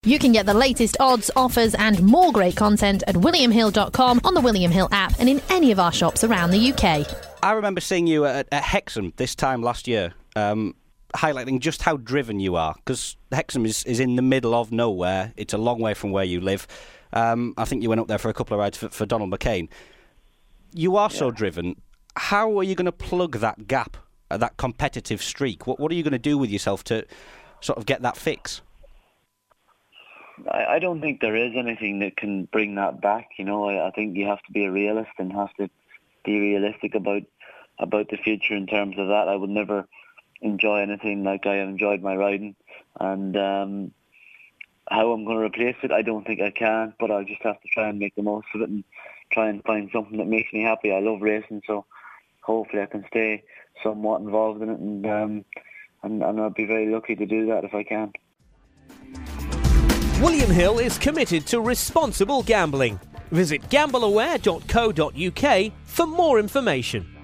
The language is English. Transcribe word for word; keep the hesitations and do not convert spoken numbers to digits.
You can get the latest odds, offers and more great content at william hill dot com, on the William Hill app and in any of our shops around the U K. I remember seeing you at, at Hexham this time last year, um, highlighting just how driven you are, because Hexham is, is in the middle of nowhere. It's a long way from where you live. Um, I think you went up there for a couple of rides for, for Donald McCain. You are yeah. so driven. How are you going to plug that gap, uh, that competitive streak? What, what are you going to do with yourself to sort of get that fix? I don't think there is anything that can bring that back. You know, I, I think you have to be a realist and have to be realistic about about the future in terms of that. I would never enjoy anything like I have enjoyed my riding, and um, how I'm going to replace it, I don't think I can. But I'll just have to try and make the most of it and try and find something that makes me happy. I love racing, so hopefully I can stay somewhat involved in it, and um, and, and I'll be very lucky to do that if I can. William Hill is committed to responsible gambling. Visit gamble aware dot co dot uk for more information.